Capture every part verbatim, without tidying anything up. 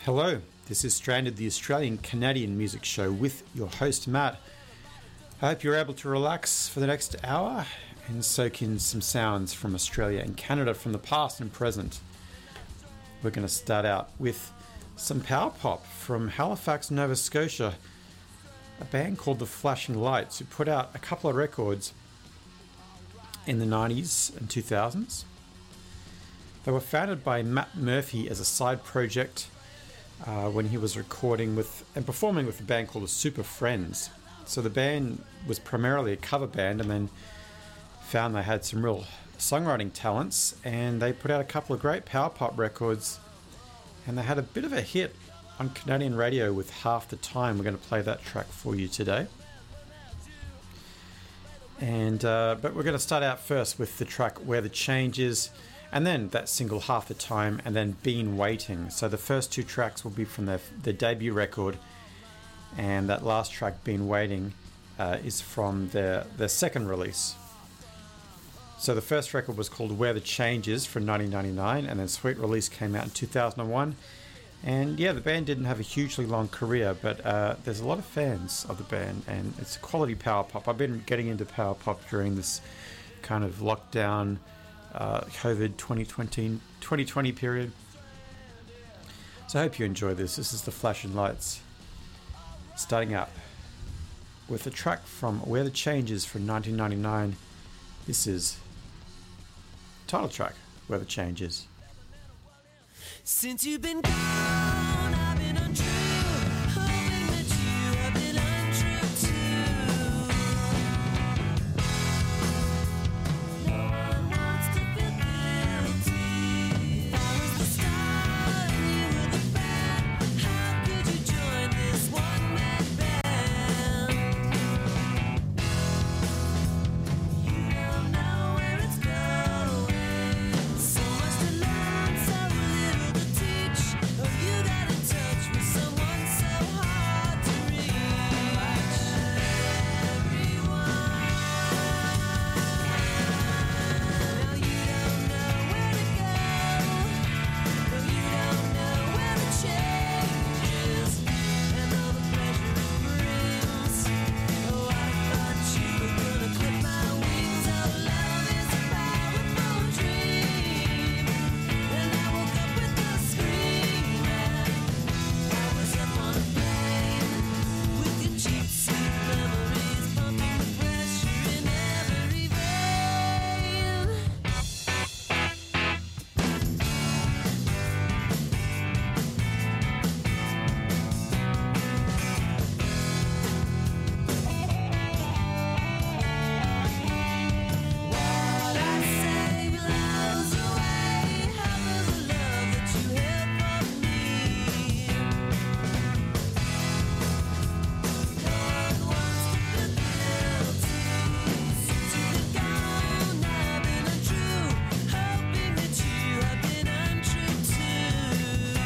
Hello, this is Stranded, the Australian-Canadian music show with your host, Matt. I hope you're able to relax for the next hour and soak in some sounds from Australia and Canada from the past and present. We're going to start out with some power pop from Halifax, Nova Scotia, a band called The Flashing Lights who put out a couple of records in the nineties and two thousands. They were founded by Matt Murphy as a side project uh, when he was recording with and performing with a band called the Super Friends. So the band was primarily a cover band and then found they had some real songwriting talents, and they put out a couple of great power pop records, and they had a bit of a hit on Canadian radio with Half the Time. We're going to play that track for you today. And uh, but we're going to start out first with the track Where the Change Is, and then that single Half the Time, and then Been Waiting. So the first two tracks will be from their, their debut record, and that last track, Been Waiting, uh, is from their, their second release. So the first record was called Where the Change Is from nineteen ninety-nine, and then Sweet Release came out in two thousand one. And yeah, the band didn't have a hugely long career, but uh, there's a lot of fans of the band, and it's quality power pop. I've been getting into power pop during this kind of lockdown, uh, COVID twenty twenty, twenty twenty period. So I hope you enjoy this. This is The Flashing Lights, starting up with a track from Where the Change Is from nineteen ninety-nine. This is the title track, Where the Change Is. Since you've been gone, I've been untrue, hoping that you have been untrue too. No one wants to feel guilty. I was the star and you were the band. How could you join this one-man band? You don't know where it's going. So much to learn, so little to teach. Oh, you got in touch with someone so hard to reach. Everyone. Now you don't know where to go. No, you don't know where the change is, and all the pleasure it brings. Oh, I thought you were gonna clip my wings. Oh, love is a powerful dream. And I woke up with a scream. I was up on a plane with your cheap seat memories, pumping the pressure in every vein. What I say blows away half of the love that you held for me. No one wants to feel guilty. Since you've been gone, I've been untrue, hoping that you have been untrue too.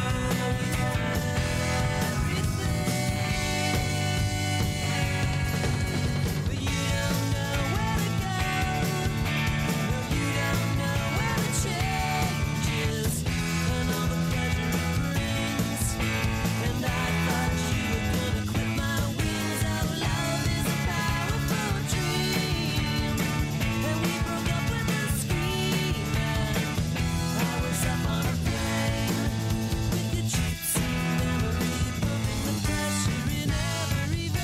Everything, but you don't know where to go. No, you don't know where the change is, and all the pleasure it brings. And I thought you were gonna clip my wings. Oh, love is a powerful dream. And we broke up with a scream. I was up on a plane with your cheap seat memory, pumping the pressure in every vein.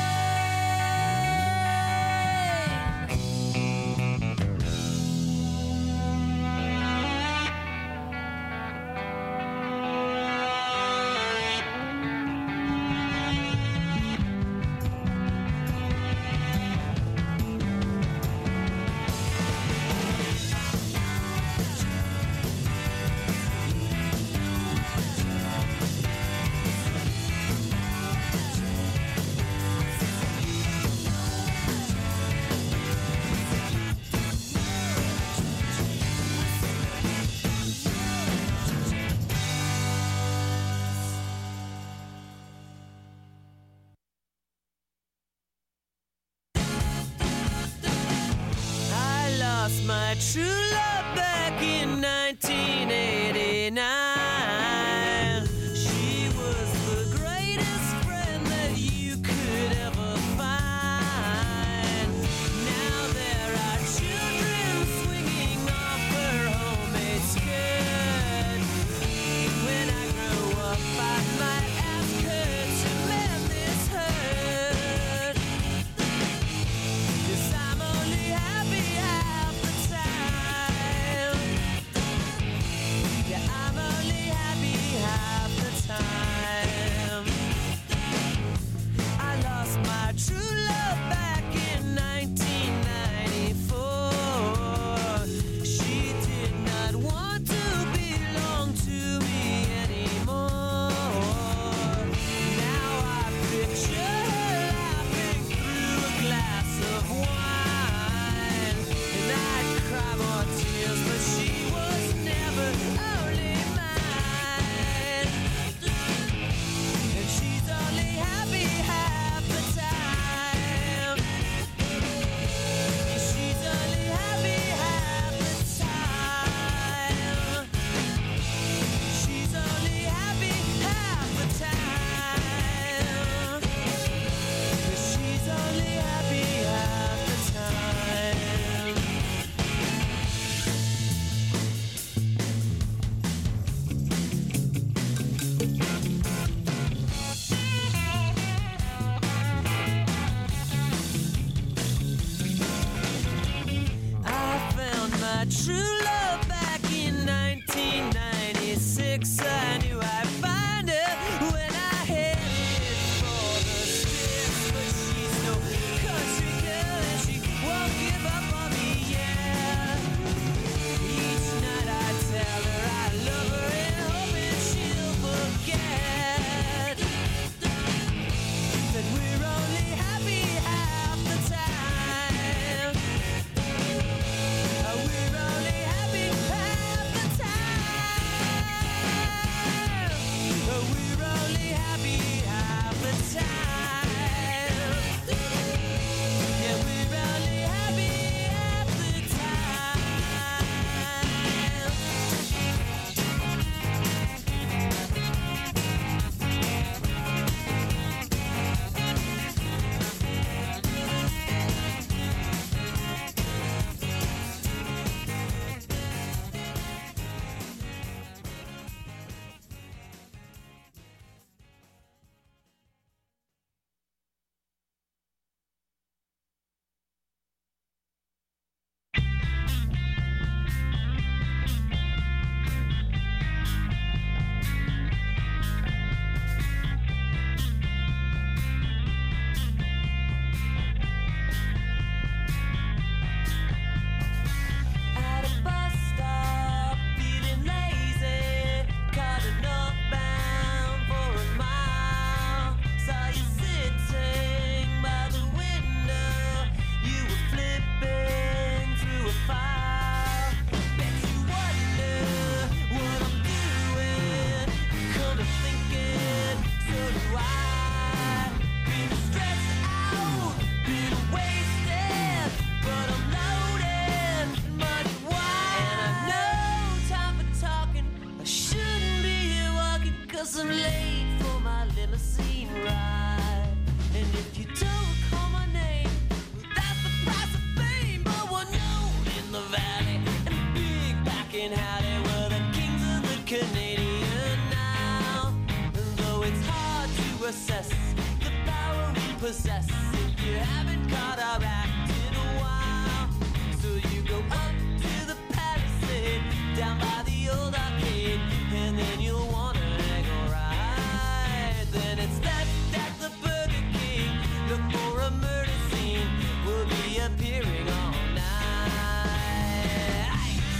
I lost my true love back in nineteen eighty-nine. She true love back in nineteen ninety-six. I knew I'd find her when I headed for the sticks. But she's no country girl and she won't give up on me, yeah. Each night I tell her I love her and hoping she'll forget that we're only happy half the time. We're only happy half the time. We're only happy half the time. Yeah, we're only happy half the At a bus stop, feeling lazy, caught enough bound for a mile. Saw you sitting by the window, you were flipping through a file. Bet you wonder what I'm doing, come to thinking, so do I. Been stressed out, been wasted, but I'm loaded, money wide. And I've no time for talking, I shouldn't be here walking, cause I'm late for my limousine ride. And if you don't call my name, well, that's the price of fame. But we're known in the valley, and big back in Howdy, we're the kings of the Canadian now. And though it's hard to assess the power we possess, if you haven't caught our act in a while, so you go up to the Palisade, down by the old arcade, and then you'll wanna hang a ride. Then it's left at the Burger King, look for a murder scene, we'll be appearing all night.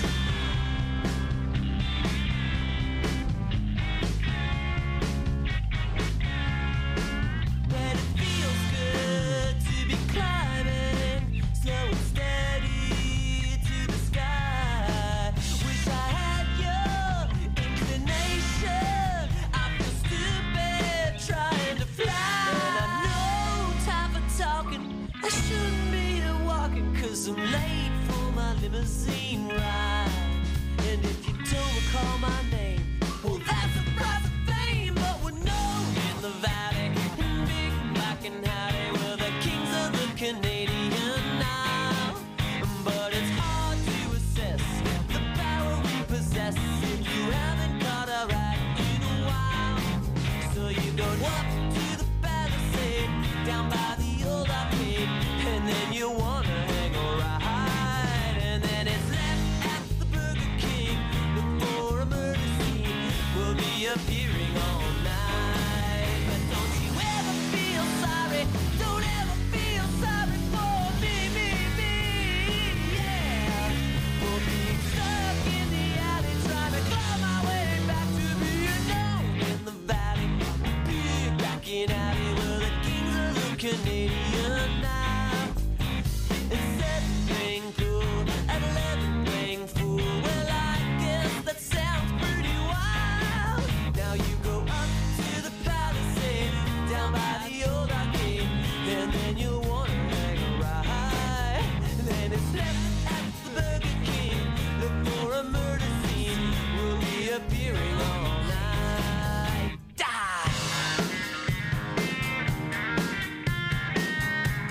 But it feels good to be climbing, slow and steady to the sky. Wish I had your inclination. I feel stupid trying to fly. And I've no time for talking, I shouldn't be here walking, cause I'm late for my limousine ride. And if you don't recall my name, well, that's the price of fame. But we're known in the valley, and big back and howdy, we're the kings of the Canadian now. But it's hard to assess the power we possess if you haven't caught a ride in a while. So you go up to the Palisade, down by the old arcade, and then you wanna hang a ride. And then it's left at the Burger King, look for a murder scene, we'll be appearing all night. But don't you ever feel sorry, don't ever feel sorry for me, me, me, yeah. For being stuck in the alley, trying to claw my way back to being known in the valley. Big back in alley, we're the kings of the Canadian now. And seven playing cool, at eleven playing fool. Well, I guess that sounds pretty wild. Now you go up to the Palisade, down by the old arcade, and then you wanna hang a ride. Then it's left at the Burger King, look for a murder scene, we'll be appearing all night. Die!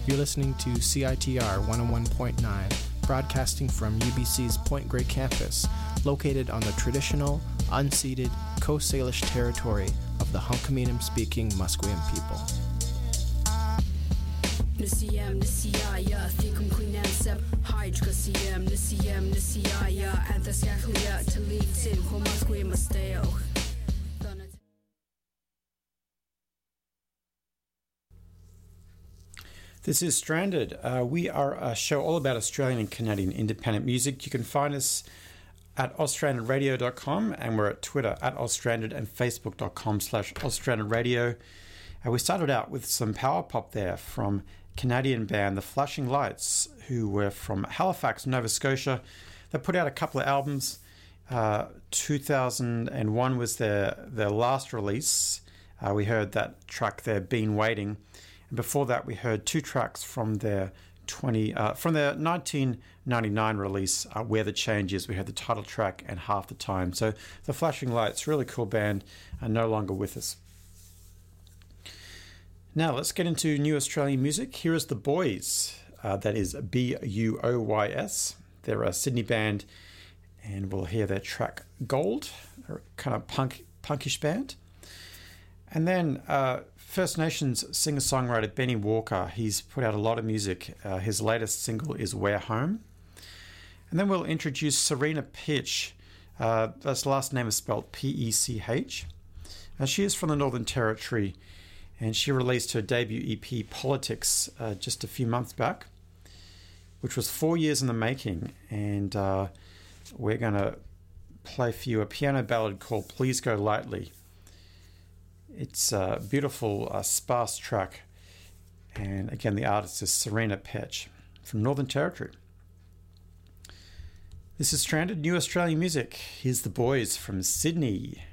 You're listening to C I T R one oh one point nine, broadcasting from U B C's Point Grey campus, located on the traditional, unceded Coast Salish territory of the Hunkaminam-speaking Musqueam people. Nisiyam nisiyaya thikum kuinam sep hydra siyam nisiyam nisiyaya anthasyakhlia talitin homasque masteo. This is Stranded. Uh, we are a show all about Australian and Canadian independent music. You can find us at austranded radio dot com, and we're at Twitter at austranded and facebook dot com slash austranded radio. Uh, we started out with some power pop there from Canadian band The Flashing Lights, who were from Halifax, Nova Scotia. They put out a couple of albums. Uh, two thousand one was their, their last release. Uh, we heard that track there, Been Waiting. And before that, we heard two tracks from their twenty uh, from their nineteen ninety-nine release, uh, Where the Change Is. We heard the title track and Half the Time. So The Flashing Lights, really cool band, are no longer with us. Now let's get into new Australian music. Here is The Boys. Uh, that is B U O Y S. They're a Sydney band, and we'll hear their track Gold. They're a kind of punk, punkish band. And then uh, First Nations singer-songwriter Benny Walker. He's put out a lot of music. Uh, his latest single is We're Home. And then we'll introduce Serena Pitch. Uh, that's last name is spelled P E C H. Uh, she is from the Northern Territory, and she released her debut E P, Politics, uh, just a few months back, which was four years in the making. And uh, we're going to play for you a piano ballad called Please Go Lightly. It's a beautiful, uh, sparse track. And again, the artist is Serena Pitch from Northern Territory. This is Stranded, new Australian music. Here's The Boys from Sydney.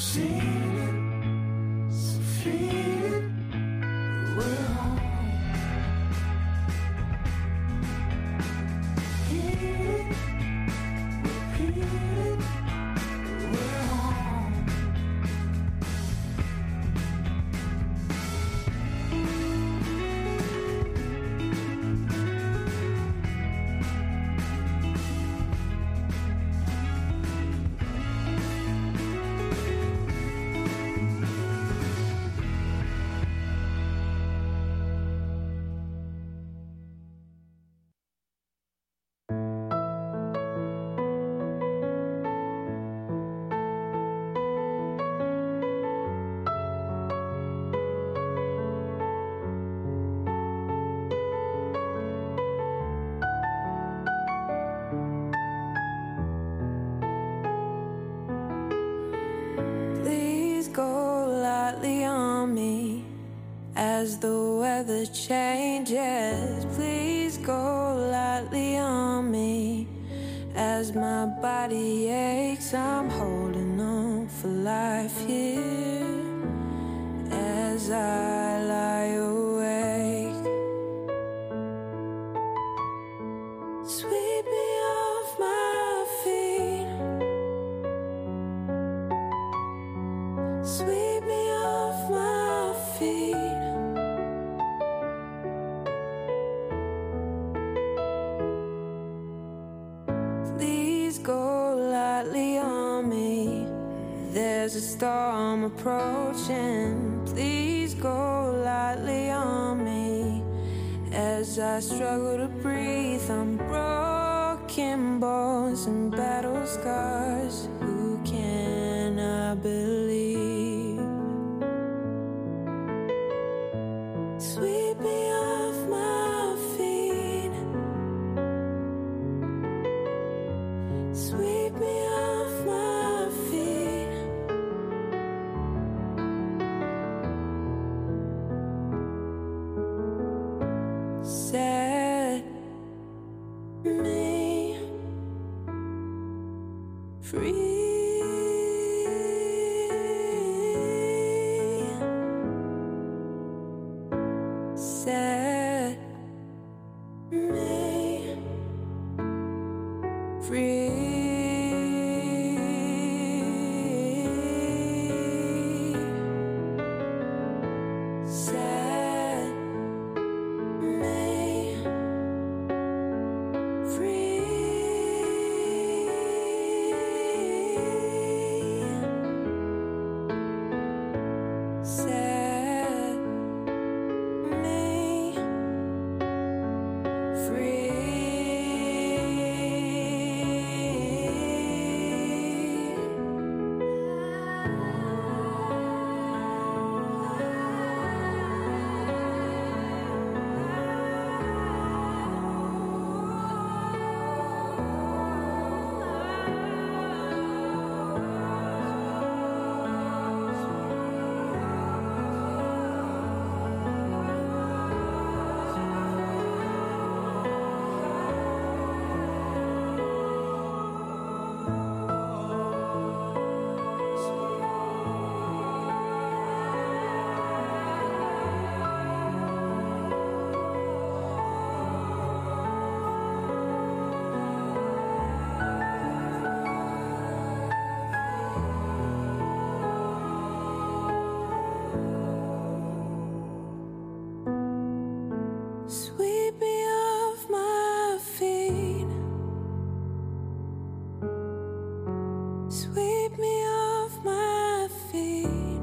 As the weather changes, please go lightly on me. As my body aches, I'm holding on for life here. As I lie awake, sweep me off my feet, sweep me off my feet. Go lightly on me. There's a storm approaching. Please go lightly on me. As I struggle to breathe, I'm broken bones and battle scars. Who can I believe? Sweep me off my feet, sweep me off my feet. Set me free. Set me free. Set me free. Set me free. Sweep me off my feet, sweep me off my feet.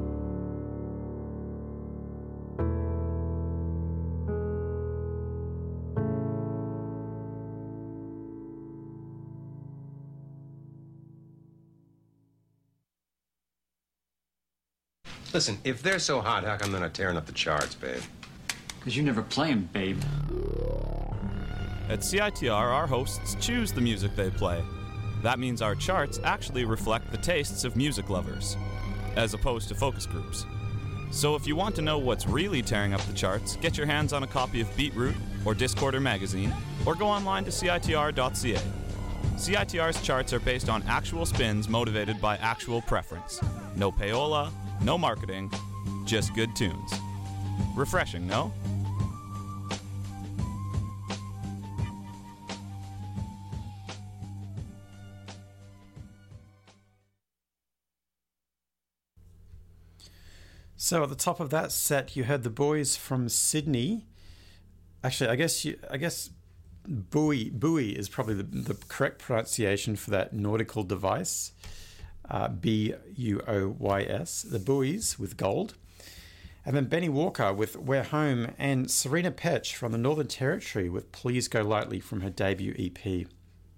Listen, if they're so hot, how come they're not tearing up the charts, babe? Because you never play 'em, babe. At C I T R, our hosts choose the music they play. That means our charts actually reflect the tastes of music lovers, as opposed to focus groups. So if you want to know what's really tearing up the charts, get your hands on a copy of Beatroot or Discorder magazine, or go online to C I T R dot C A. C I T R's charts are based on actual spins motivated by actual preference. No payola, no marketing, just good tunes. Refreshing, no? So at the top of that set, you heard the boys from Sydney. Actually, I guess you, I guess buoy buoy is probably the, the correct pronunciation for that nautical device. Uh, B U O Y S. The Buoys with Gold. And then Benny Walker with We're Home, and Serena Petch from the Northern Territory with Please Go Lightly from her debut E P.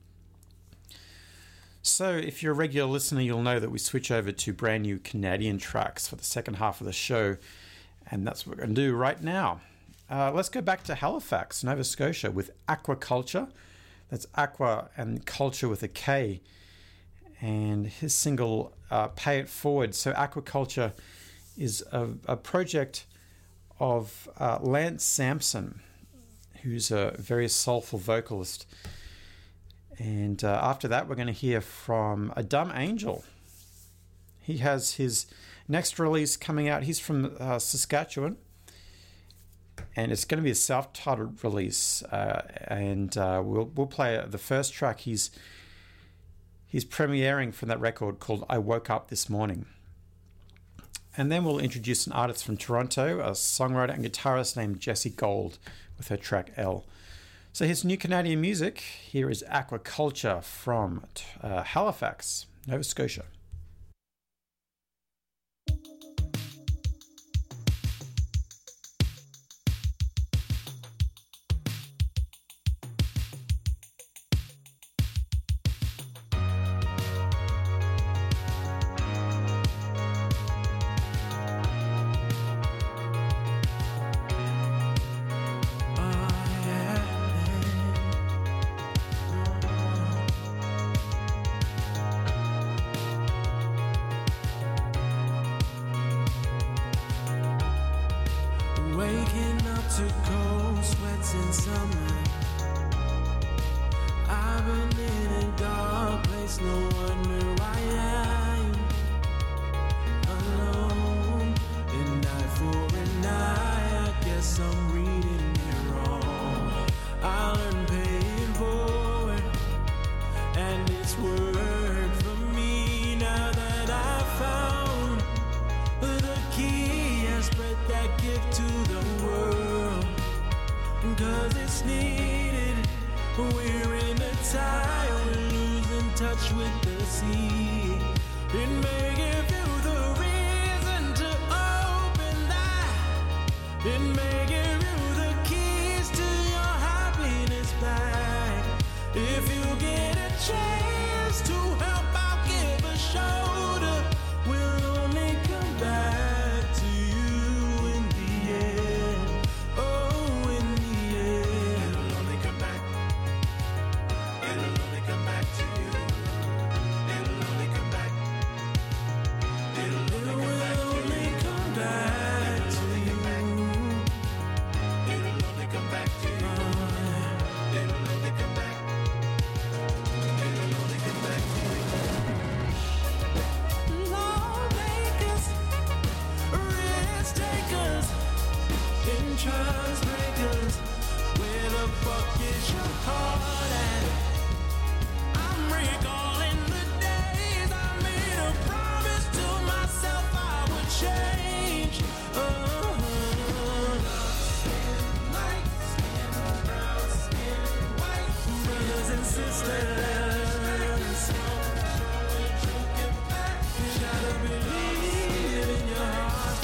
So if you're a regular listener, you'll know that we switch over to brand new Canadian tracks for the second half of the show, and that's what we're going to do right now. Uh, let's go back to Halifax, Nova Scotia with Aquaculture. That's Aqua and Culture with a K. And his single, uh, Pay It Forward. So Aquaculture is a, a project of uh, Lance Sampson, who's a very soulful vocalist. And uh, after that, we're going to hear from A Dumb Angel. He has his next release coming out. He's from uh, Saskatchewan. And it's going to be a self-titled release. Uh, and uh, we'll we'll play the first track. He's he's premiering from that record called I Woke Up This Morning. And then we'll introduce an artist from Toronto, a songwriter and guitarist named Jessie Gold with her track L. So here's new Canadian music. Here is Aquaculture from uh, Halifax, Nova Scotia. Waking up to cold sweats in summer. I've been in a dark place, no wonder why I'm alone. And eye for an eye, I guess I'm reading it wrong. I learned paying forward, and it's worked for me now that I found the key and spread that gift to the world, cause it's needed. We're in a time, we're losing touch with the sea. It may give you the reason to open that. It may give you the keys to your happiness back. If you get a chance to help out, give a shoulder. We'll only come back to you in the end. Oh, in the end. It'll only come back. It'll only come back to you. It'll only come back. It'll only come back to you. It'll only come back to you. It'll only come back. It'll only come back to you. Lawmakers, risk takers, interest breakers, where the fuck is your heart at? I'm recalling the days I made a promise to myself I would change. Uh-huh. Light skin, brown skin, white brothers and sisters. Try to believe in your heart.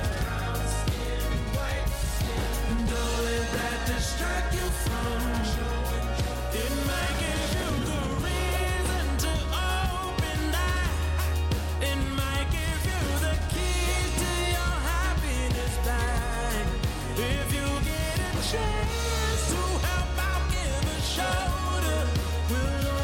Don't let that distract you from. It might give you the reason to open that. It might give you the keys to your happiness back. If you get a chance to help out, give a shoulder. We'll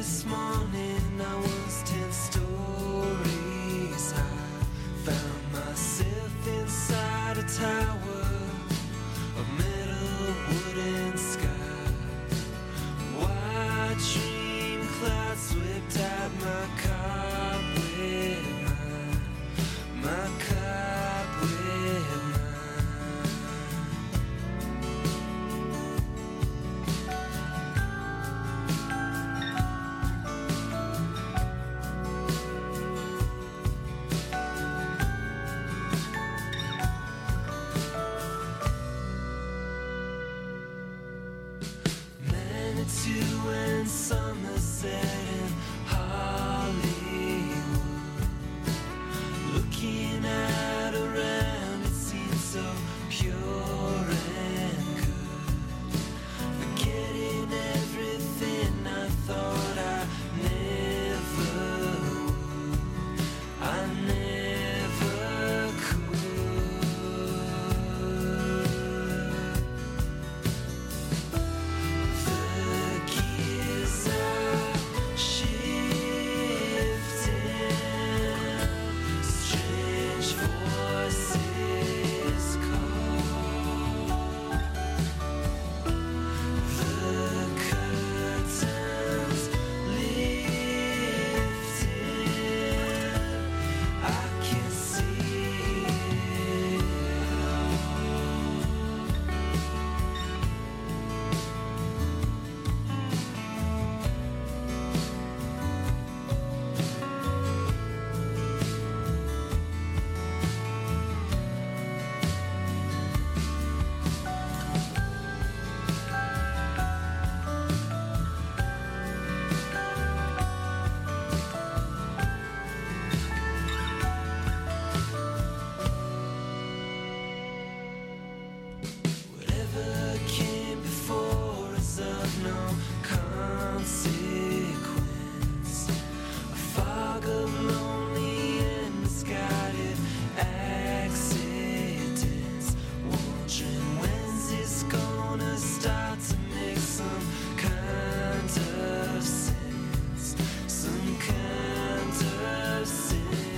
this morning I was ten stories high. Found myself inside a tower of metal, wood and sky. White dream clouds swept out my cobweb mind, my cobweb mind. Manitou and Somerset and Hollywood. Looking out around, it seems so pure and good. Forgetting everything I thought I never would. I never could. The gears are shifting, strange voices call. The curtains lifted, I can see it all. Whatever came before is of no consequence. A fog of lonely and misguided accidents. Wondering when's this gonna start to make some kind of sense. Some kind of sense.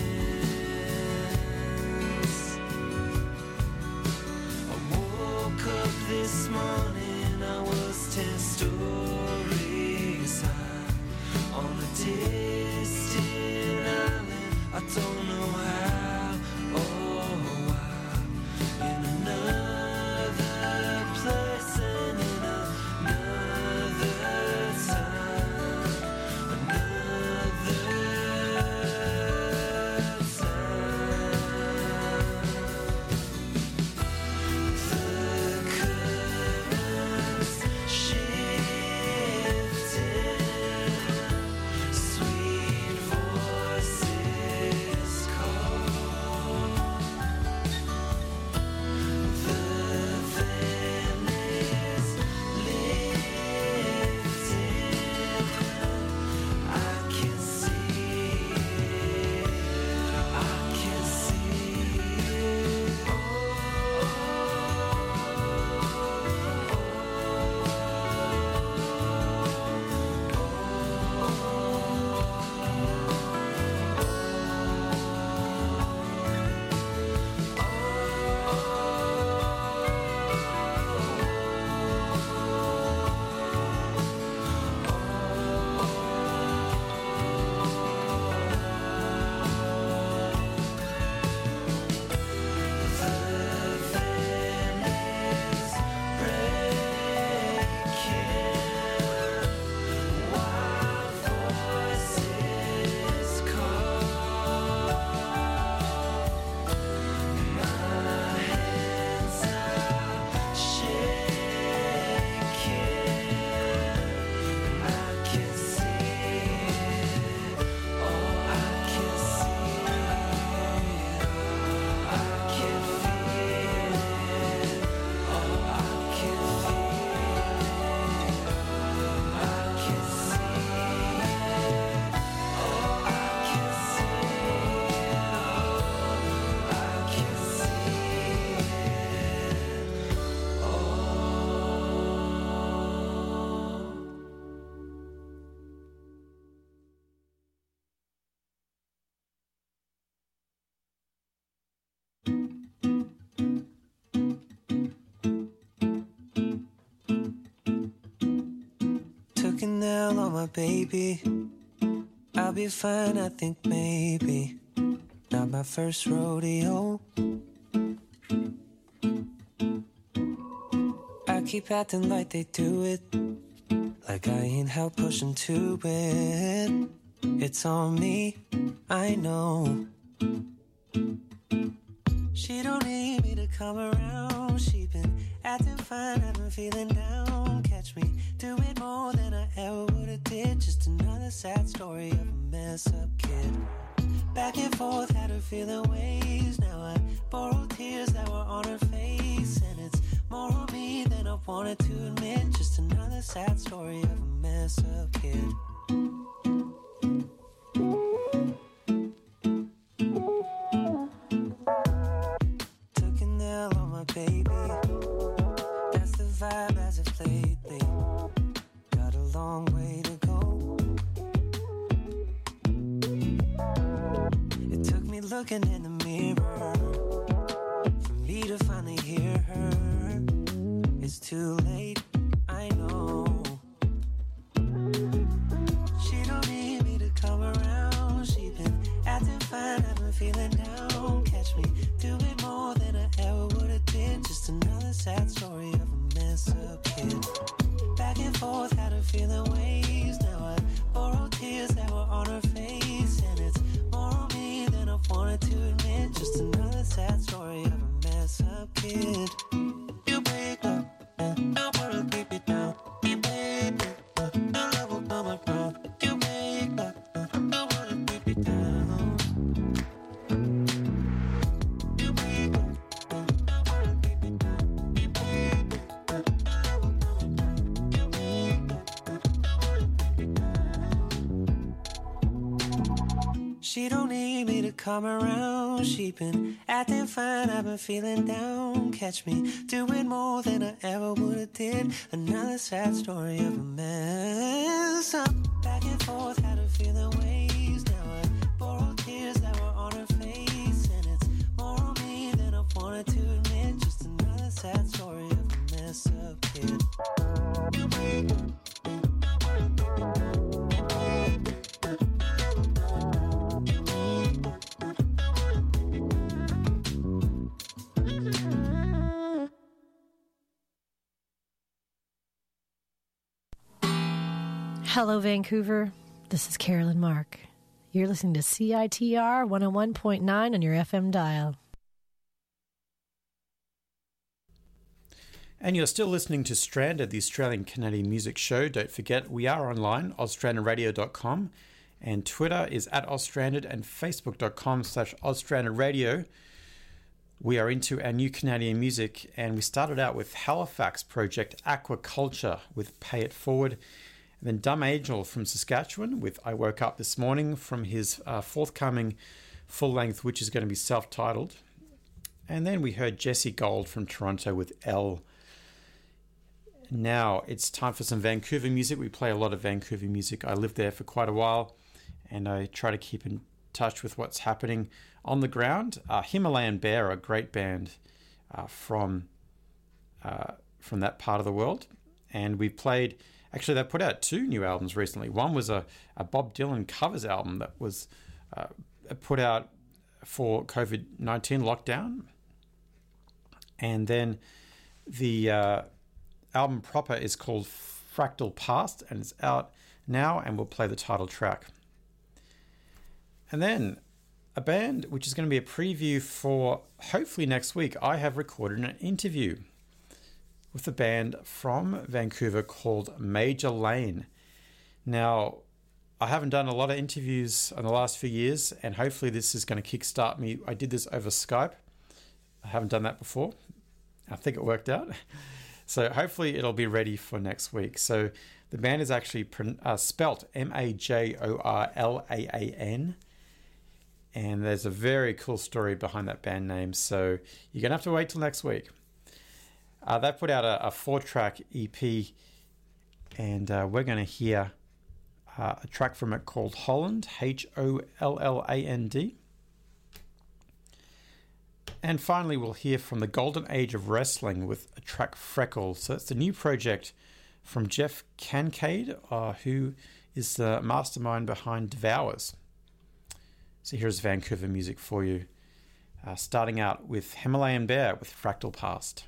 I woke up this morning, I was ten stories high on a distant island. I don't know how or why. In another place and in another time. Another time. The current Took an L on my baby. I'll be fine, I think maybe. Not my first rodeo. I keep acting like they do it, like I ain't help pushing to it. It's on me, I know. She don't need me to come around. She been acting fine, I've been feeling down. Catch me doing more than I ever would've did. Just another sad story of a mess up kid. Back and forth, had her feeling ways. Now I borrow tears that were on her face, and it's more on me than I wanted to admit. Just another sad story of a mess up kid. Took an L on my baby. That's the vibe as of lately. Got a long way to go. It took me looking in the mirror for me to finally hear her. It's too late, I know. She don't need me to come around. She been acting fine, I've been feeling down. Catch me doing more than I ever would've did. Just another sad story of a mess up kid. Back and forth, had her feeling ways. Now I borrow tears that were on her face, and it's more on me than I wanted to admit. Just another sad story of a mess up kid. You break up, and I wanna keep it down. You baby, uh, the love will come around. You break up, uh, I wanna keep it down. You break up, uh, I wanna keep it down. You baby, uh, the love will come around. You break up, uh, I wanna keep it down. She don't need me to come around. She been acting fine, I've been feeling down. Catch me doing more than I ever would've did. Another sad story of a mess up. Back and forth, had her feeling ways. Now I borrow tears that were on her face, and it's more on me than I wanted to admit. Just another sad story of a mess up kid. You wake up, I wanna keep it down. You wake up, I wanna keep it down. You wake up, I wanna keep it down. Hello, Vancouver. This is Carolyn Mark. You're listening to C I T R one oh one point nine on your F M dial. And you're still listening to Stranded, the Australian Canadian music show. Don't forget, we are online, oz stranded radio dot com, and Twitter is at ozstranded, and facebook dot com slash ozstrandedradio. We are into our new Canadian music, and we started out with Halifax project Aquaculture with Pay It Forward, and then Dumb Angel from Saskatchewan with I Woke Up This Morning from his uh, forthcoming full-length, which is going to be self-titled. And then we heard Jesse Gold from Toronto with L. Now it's time for some Vancouver music. We play a lot of Vancouver music. I lived there for quite a while, and I try to keep in touch with what's happening on the ground. Uh, Himalayan Bear, a great band uh, from uh, from that part of the world, and we played. Actually, they put out two new albums recently. One was a, a Bob Dylan covers album that was uh, put out for COVID nineteen lockdown, and then the uh, album proper is called Fractal Past, and it's out now, and we'll play the title track. And then a band which is going to be a preview for hopefully next week. I have recorded an interview with a band from Vancouver called Major Lane. Now, I haven't done a lot of interviews in the last few years, and hopefully this is going to kickstart me. I did this over Skype. I haven't done that before. I think it worked out. So hopefully it'll be ready for next week. So the band is actually uh, spelt M A J O R L A A N. And there's a very cool story behind that band name. So you're going to have to wait till next week. Uh, they put out a, a four-track E P, and uh, we're going to hear uh, a track from it called Holland, H O L L A N D. And finally, we'll hear from the Golden Age of Wrestling with a track Freckles. So it's the new project from Jeff Kincaid, uh, who is the mastermind behind Devours. So here's Vancouver music for you, uh, starting out with Himalayan Bear with Fractal Past.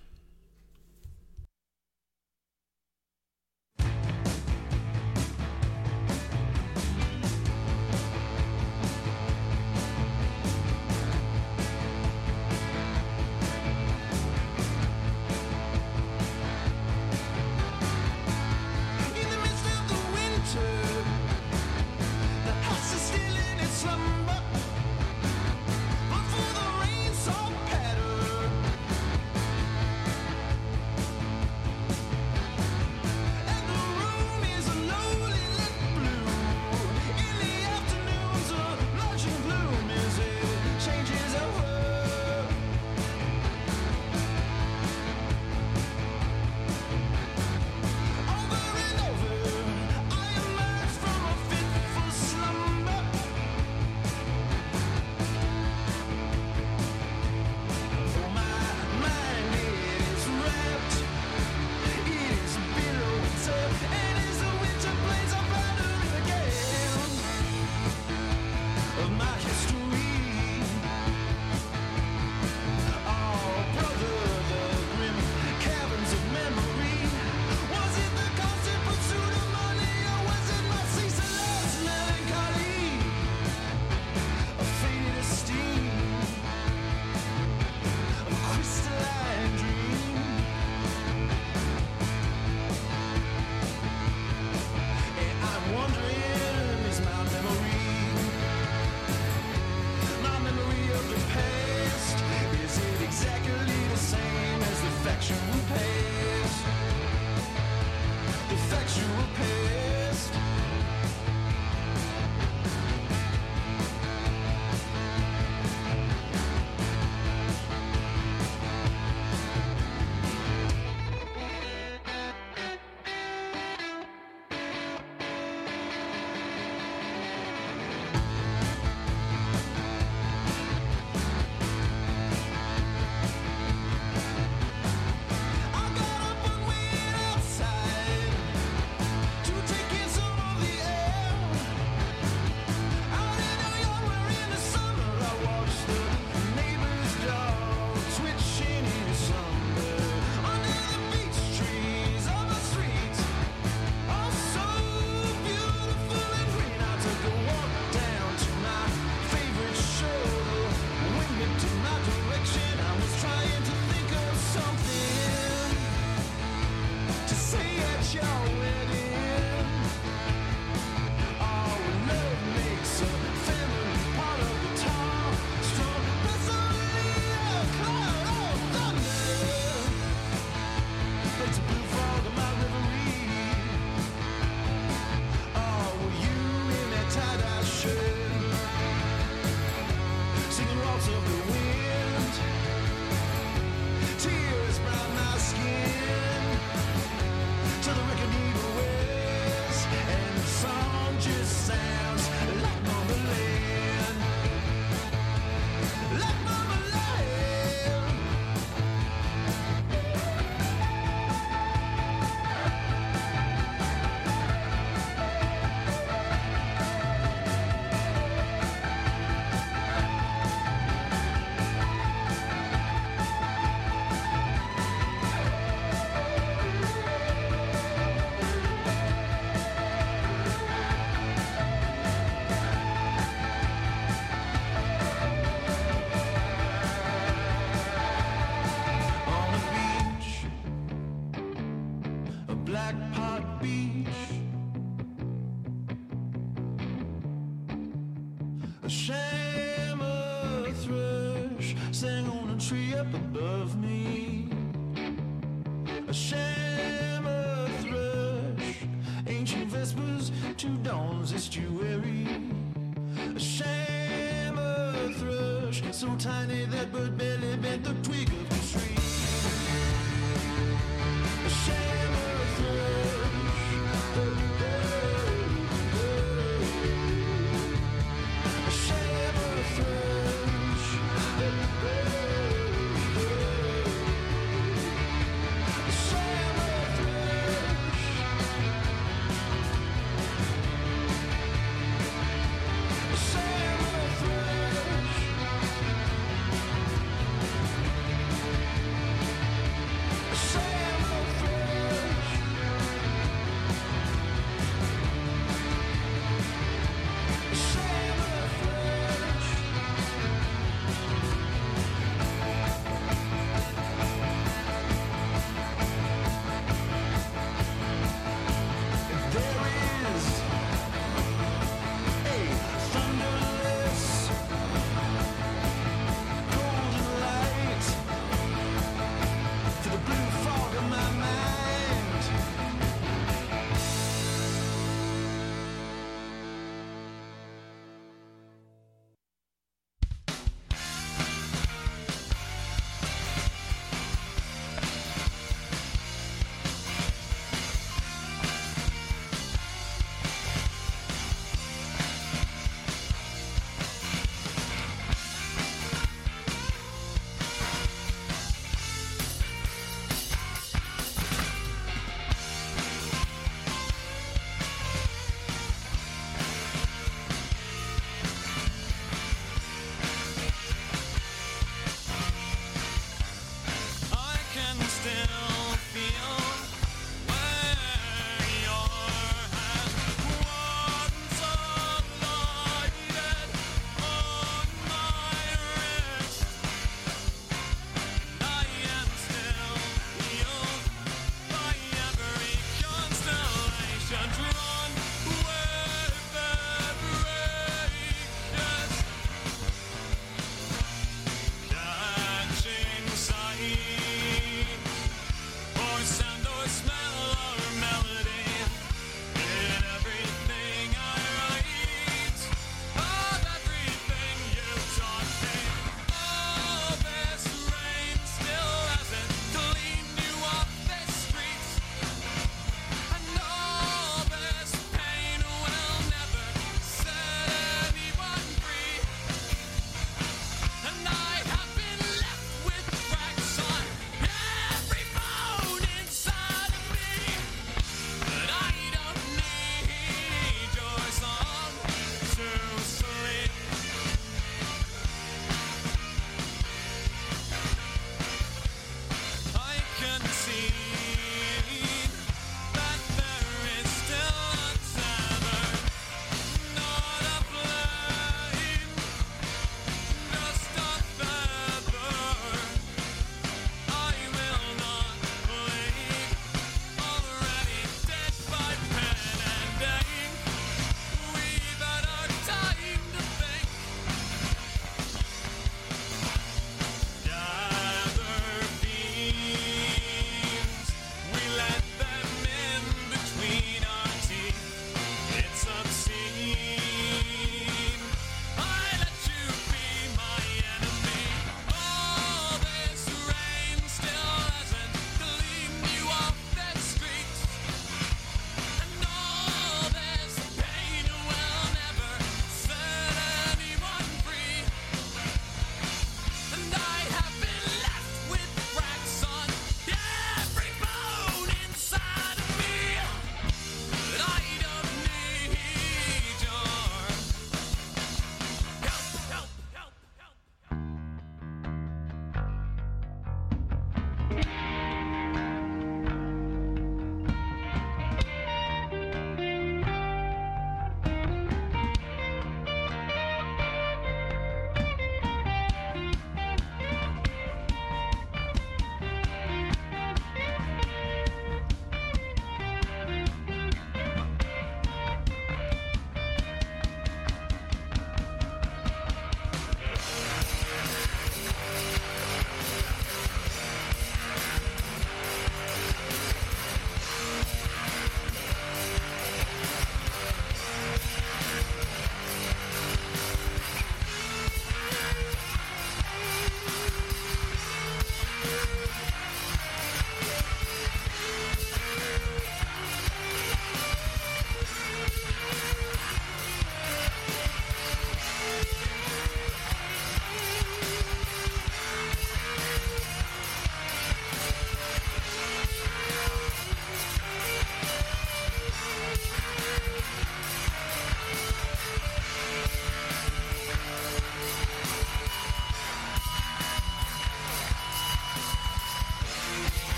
Thrush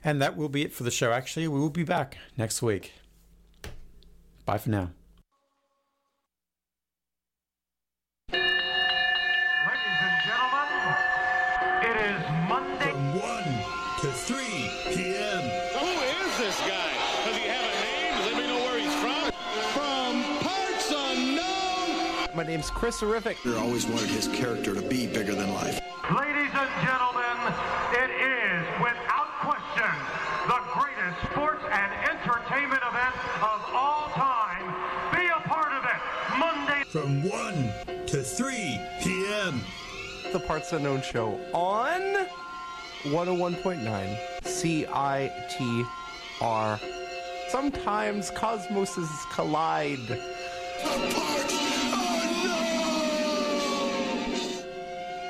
And that will be it for the show. Actually, we will be back next week. Bye for now. Ladies and gentlemen, it is Monday. From one to three p.m. Who is this guy? Does he have a name? Does anybody know where he's from? From parts unknown. My name's Chris Horrific. I always wanted his character to be bigger than life. Ladies and gentlemen, it is, without question, the greatest sports and entertainment event of all time. Be a part of it. Monday. From one to three p.m. The Parts Unknown Show on one oh one point nine C I T R. Sometimes cosmoses collide. A party!